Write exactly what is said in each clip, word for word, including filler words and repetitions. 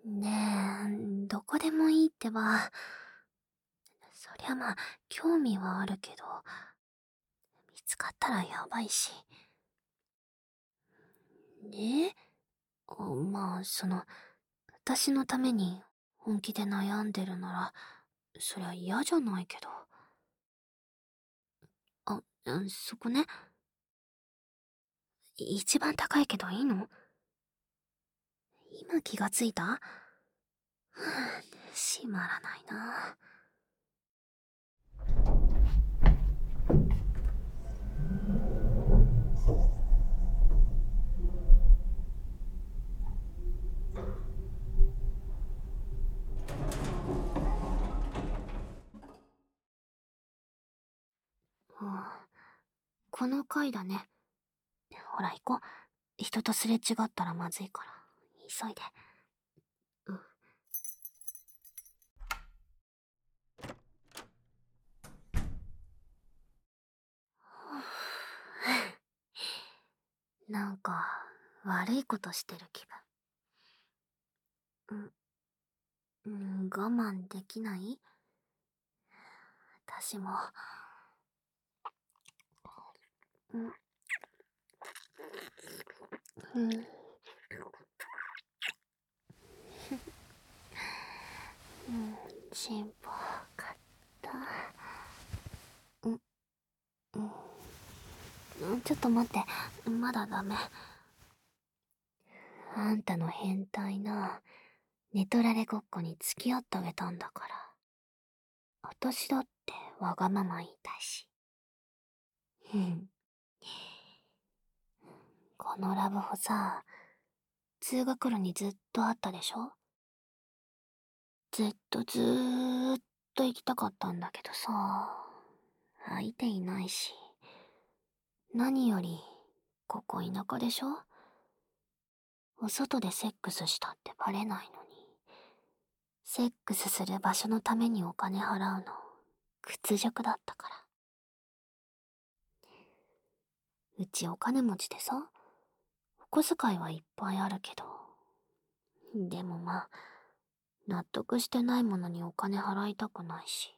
ねえ、どこでもいいってば。そりゃまあ、興味はあるけど、見つかったらやばいし。ねえ、あまあ、その、私のために本気で悩んでるなら、そりゃ嫌じゃないけど。あ、うん、そこね。一番高いけどいいの？今気がついた？はぁ、閉まらないな。ああ、この階だね。ほら行こう。人とすれ違ったらまずいから。急いで。うん。なんか、悪いことしてる気分。うん、うん、我慢できない？私も。うん、うん。うん、進歩かった。うん、うん。ちょっと待って。まだダメ。あんたの変態な、寝取られごっこに付き合ってあげたんだから。私だってわがまま言いたいし。うん。このラブホさ、通学路にずっとあったでしょ？ずっとずーっと行きたかったんだけどさ、空いていないし。何より、ここ田舎でしょ？お外でセックスしたってバレないのに。セックスする場所のためにお金払うの、屈辱だったから。うちお金持ちでさ、お小遣いはいっぱいあるけど。でもまあ、納得してないものにお金払いたくないし。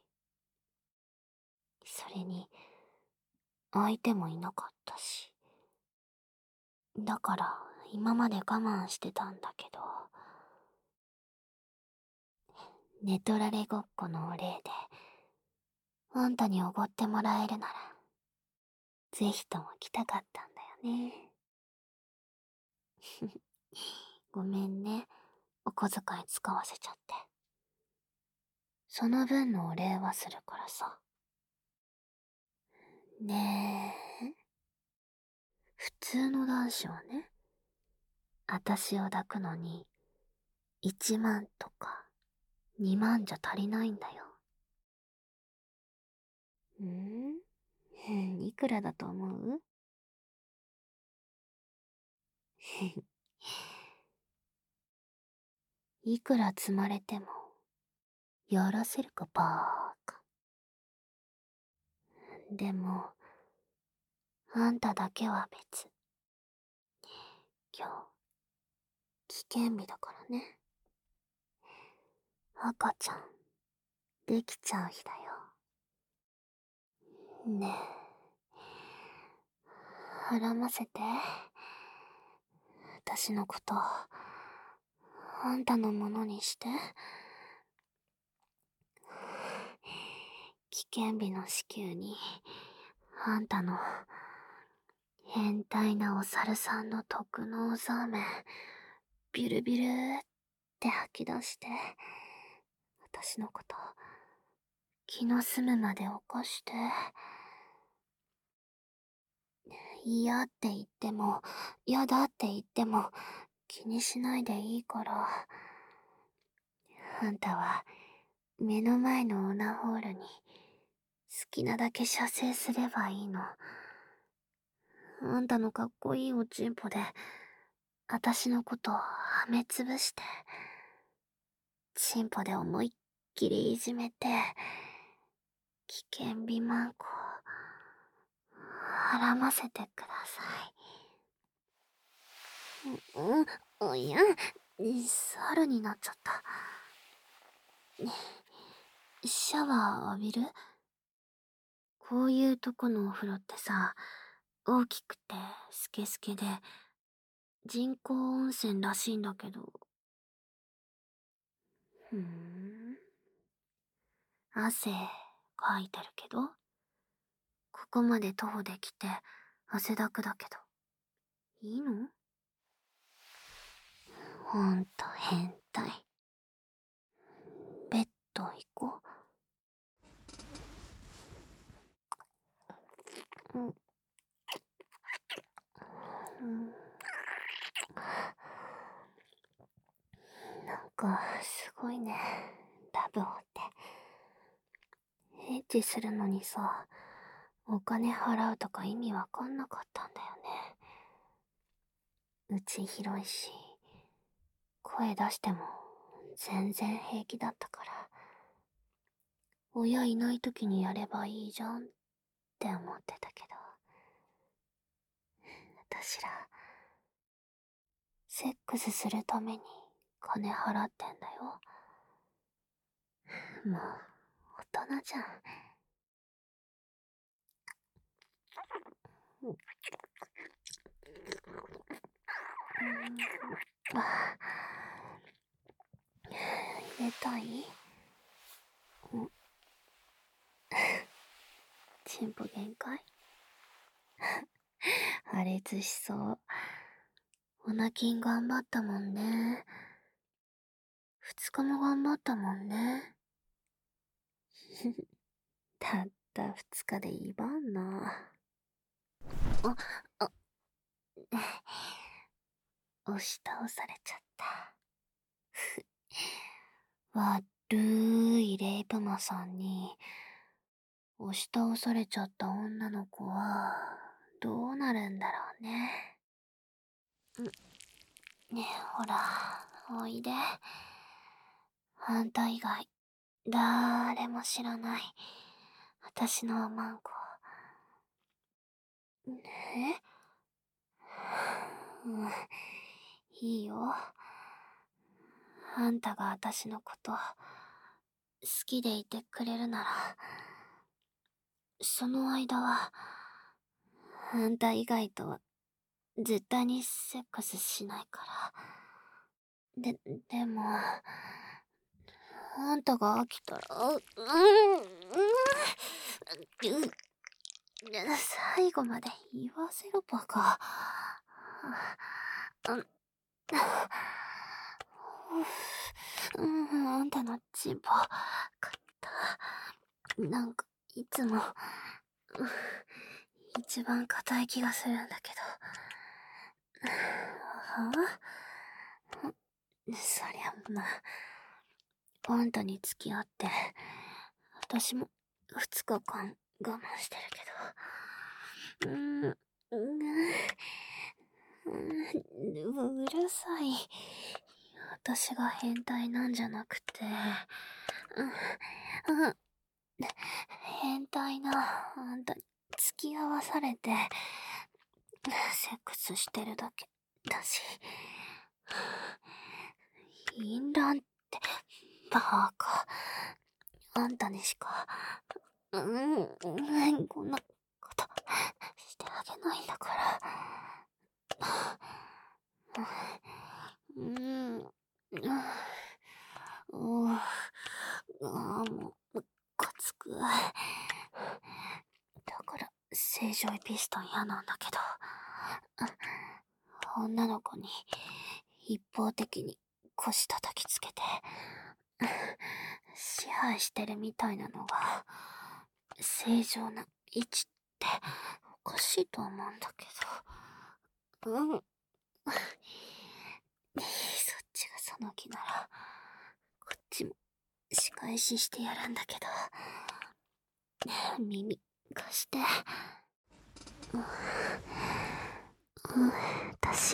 それに、相手もいなかったし。だから、今まで我慢してたんだけど、寝取られごっこのお礼で、あんたにおごってもらえるなら、ぜひとも来たかったんだよね。ごめんね、お小遣い使わせちゃって。その分のお礼はするからさ。ねえ、普通の男子はね、あたしを抱くのに、いちまんとかにまんじゃ足りないんだよ。んいくらだと思う？いくら積まれても、やらせるかバーカ。でも、あんただけは別。今日、危険日だからね。赤ちゃん、できちゃう日だよ。ねえ、はらませて。私のこと、あんたのものにして。危険日の子宮に、あんたの、変態なお猿さんの特納ザーメン、ビュルビュルって吐き出して、私のこと、気の済むまで起こして、嫌って言っても、嫌だって言っても、気にしないでいいから。あんたは、目の前のオナホールに、好きなだけ射精すればいいの。あんたのかっこいいおちんぽで、あたしのことはめつぶして、チンポで思いっきりいじめて、危険美マンコ、はらませてください。うん、おや、 猿になっちゃった。シャワー浴びる？こういうとこのお風呂ってさ、大きくてスケスケで人工温泉らしいんだけど。ふーん。汗かいてるけど、ここまで徒歩で来て汗だくだけど、いいの？ほんと変態。ベッド行こう。うん。うん。なんか、すごいね。ラブホって。エッチするのにさ、お金払うとか意味わかんなかったんだよね。うち広いし、声出しても全然平気だったから。親いない時にやればいいじゃんって思ってたけど。私ら、セックスするために金払ってんだよ。もう、大人じゃん。うん。あ、入れたい？うん。チンポ限界？破裂しそう。オナキン頑張ったもんね。二日も頑張ったもんね。たった二日でいばんな。あ、あ、押し倒されちゃった。悪いレイプマさんに、押し倒されちゃった女の子は、どうなるんだろうね。ん、ねえ、ほら、おいで。あんた以外、だーれも知らない。私のおまんこ。え？うん、いいよ。あんたが私のこと、好きでいてくれるなら、その間は、あんた以外とは絶対にセックスしないから。で、でも、あんたが飽きたら、う、うん、うん、う、最後まで言わせろバカ。うん、うん、あんたのチンポ、かった。なんか、いつも、一番硬い気がするんだけど。はぁ？そりゃまあ、あんたに付き合って、私も二日間我慢してるけど。うーん、うーん、うるさい。私が変態なんじゃなくて、うん、うん、変態なあんたに付き合わされて、セックスしてるだけだし。淫乱って、バカ。あんたにしか、うん、うん、こんなことしてあげないんだから。うん、うん、うん、ああ、もう、ムカつく。だから、正常位ピストン嫌なんだけど。女の子に、一方的に腰叩きつけて、支配してるみたいなのが、正常な位置っておかしいと思うんだけど。うん。そっちがその気なら、こっちも仕返ししてやるんだけど。耳貸して。うん、うん、私、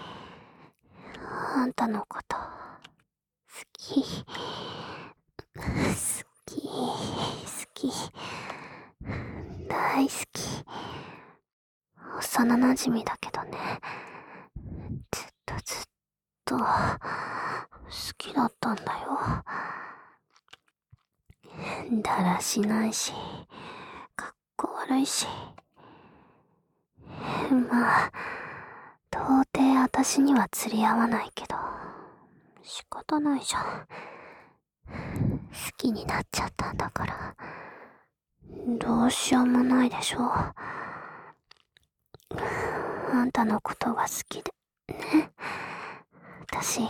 あんたのこと、好き。好き、好き。大好き。幼馴染だけどね。ずっとずっと。 きだったんだよ。だらしないし、かっこ悪いし。まあ、到底私には釣り合わないけど、仕方ないじゃん。好きになっちゃったんだから、どうしようもないでしょ。あんたのことが好きで、ね。私、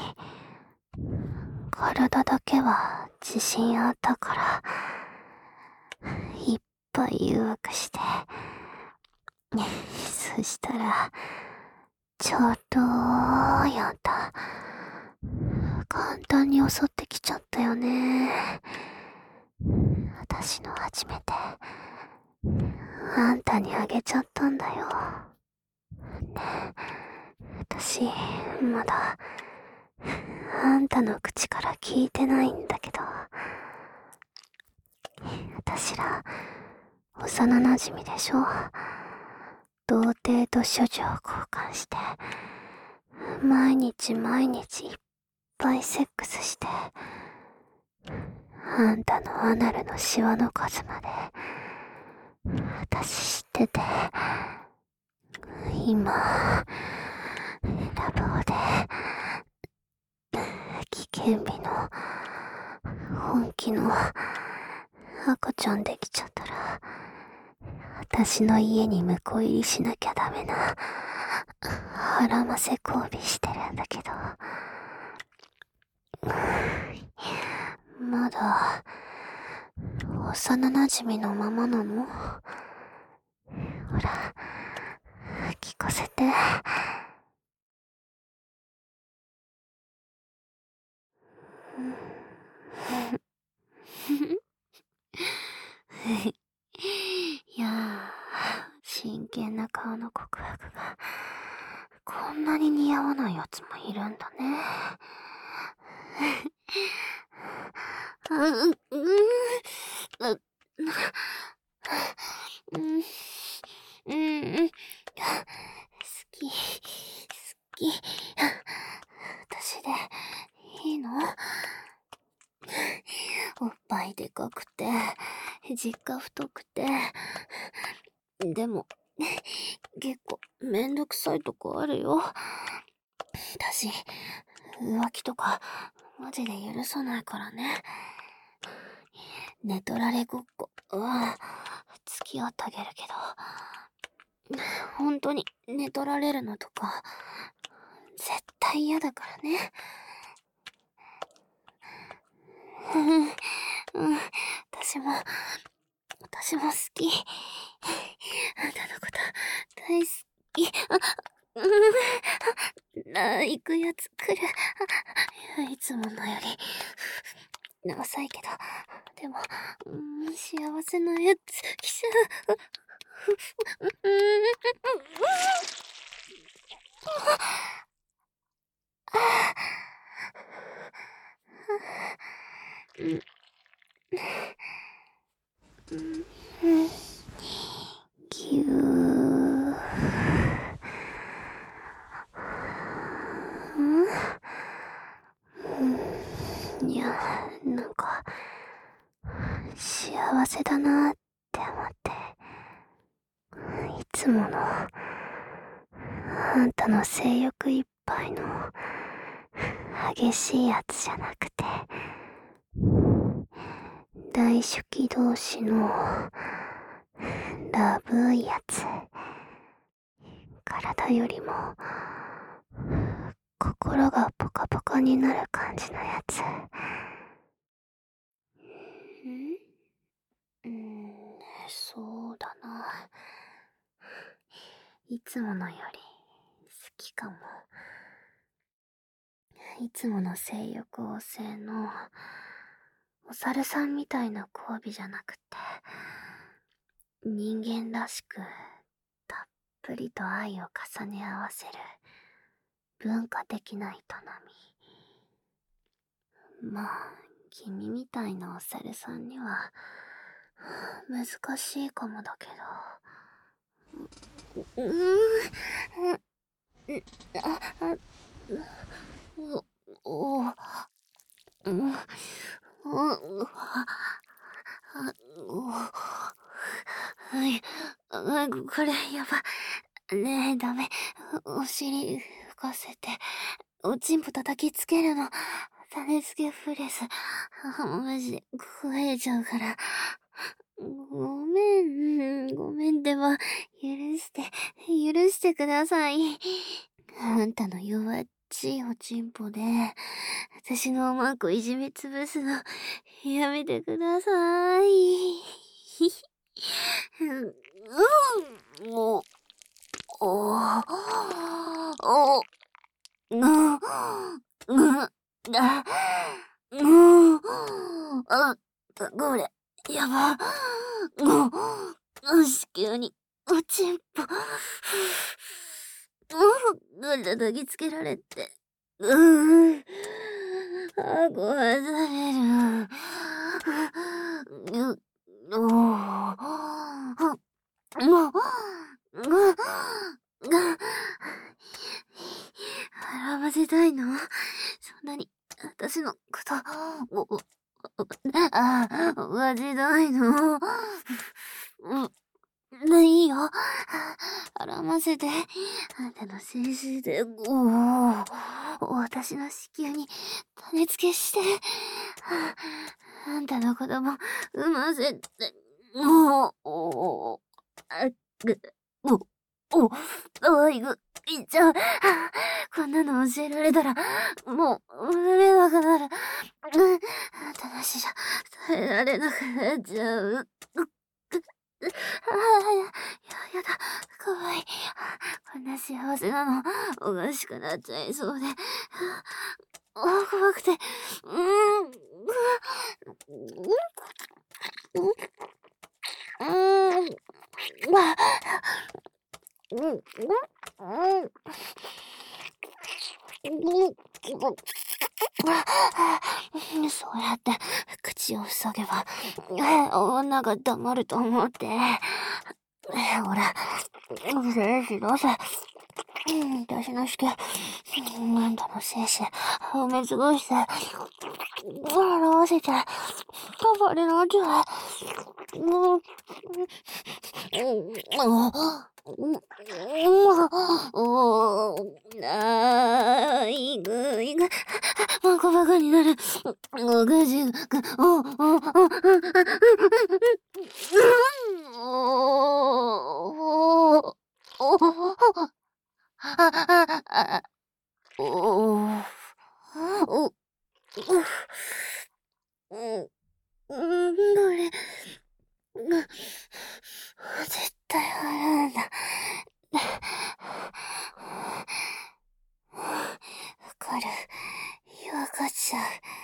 体だけは自信あったから、いっぱい誘惑して、そしたら、ちょっとやった。簡単に襲ってきちゃったよね。私の初めて、あんたにあげちゃったんだよ。ね、私、まだ、あんたの口から聞いてないんだけど、私ら、幼馴染でしょ。童貞と処女を交換して、毎日毎日いっぱいセックスして、あんたのアナルのシワの数まで、私知ってて、今、ラブホで、危険日の、本気の、赤ちゃんできちゃったら、私の家に婿入りしなきゃダメな、腹ませ交尾してるんだけど、まだ、幼馴染のままなの？ほら、聞かせて。いやー、真剣な顔の告白が、こんなに似合わないやつもいるんだね。うん、うん、うん、うん、好き、好き。私で、いいの？おっぱいでかくて、実家太くて、でも、結構めんどくさいとこあるよ。私、浮気とか、マジで許さないからね。寝取られごっこ、は、付き合ってあげるけど、本当に寝取られるのとか、絶対嫌だからね。うん、うん、私も、私も好き。あんたのこと大好き。あ、うん、あ、行くやつ来る。いつものより、遅いけど、でも、うん、幸せなやつ来ちゃう。うん、うん、ぎゅー。うん、いや、なんか、幸せだなって思って、いつもの、あんたの性欲いっぱいの、激しいやつじゃなくて、大初期同士の、ラブいやつ。体よりも、心がポカポカになる感じのやつ。ん？うーん、そうだな。いつものより、好きかも。いつもの性欲旺盛の、お猿さんみたいな交尾じゃなくて、人間らしく、たっぷりと愛を重ね合わせる、文化的な営み。まあ、君みたいなお猿さんには、難しいかもだけど。うーん、あ、あ、お、お、 うん、う、う、あ、う、はい、あ、これやば。ねえ、ダメ。お尻浮かせて、おちんぽ叩きつけるの。種付けフレーズ。マジで壊れちゃうから。ごめん、ごめんでも、許して、許してください。あんたの弱っちいおちんぽで、私のおまんこいじめつぶすの、やめてください。うん、お、お、お、うん、うん、あ、うん、あ、これ、やば。もう、子宮に、おちんぽ、もう、叩きつけられて、うー、あ、壊される。う、おー、もう、が、が、洗わせたいの？そんなに、私のこと、お、お、あ、わせたいの？うん、いいよ。洗わせて。あんたの精子で、おー、私の子宮に種付けして。あんたの子供、産ませて、もう、おー、あ、ぐ、お、お、おいぐ、いっちゃう。こんなの教えられたら、もう、産めなくなる。うん、あんたなしじゃ、耐えられなくなっちゃう。ああ、や、や、やだ、怖い。こんな幸せなの、おかしくなっちゃいそうで。あ、怖くて、うーん、うーん、うーん、わ、うん、うん、うん、そうやって口を塞げば女が黙ると思って。ほら、精子どうせ、私の子宮、あんたの精子埋め尽くして、表せちゃ、パパになっちゃう。うん、うん、あー、いぐいぐ、バカバカになる。おかしく、お、お、お、お、お、お、お、お、うん、どれ、絶対払うんだ。わかる。わかっちゃ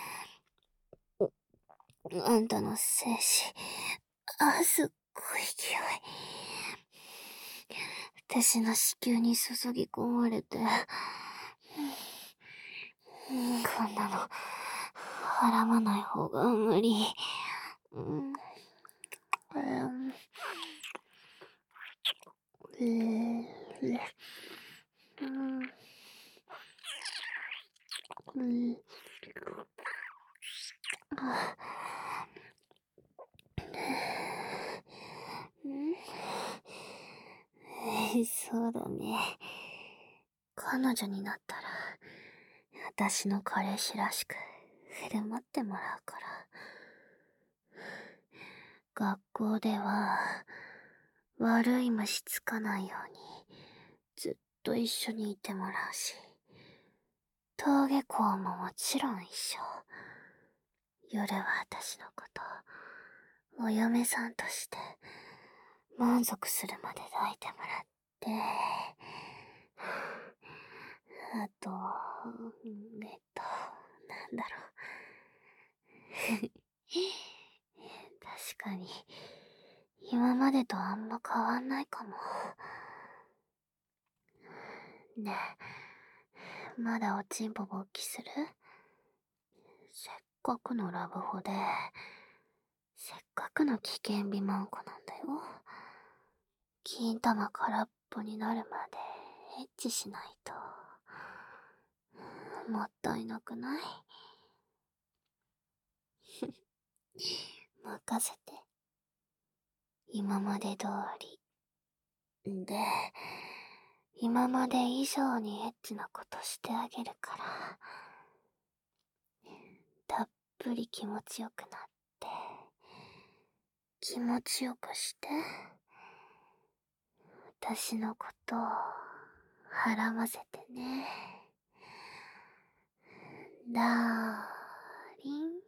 う。あんたの精子、あ、すっごい勢い。私の子宮に注ぎ込まれて、こんなの、払わない方が無理。うん、うん、うん、そうだね。彼女になったら、私の彼氏らしく振る舞ってもらうから。学校では、悪い虫つかないように、ずっと一緒にいてもらうし、登下校ももちろん一緒。夜は私のこと、お嫁さんとして、満足するまで抱いてもらって、あと、えっと、なんだろう。確かに、今までとあんま変わんないかも。ねえ、まだおちんぽ勃起する？せっかくのラブホで、せっかくの危険美マンコなんだよ。金玉空っぽになるまでエッチしないと、もったいなくない？ 任せて。今まで通り。で、今まで以上にエッチなことしてあげるから、たっぷり気持ちよくなって、気持ちよくして、私のことをはませてね。ダーリン。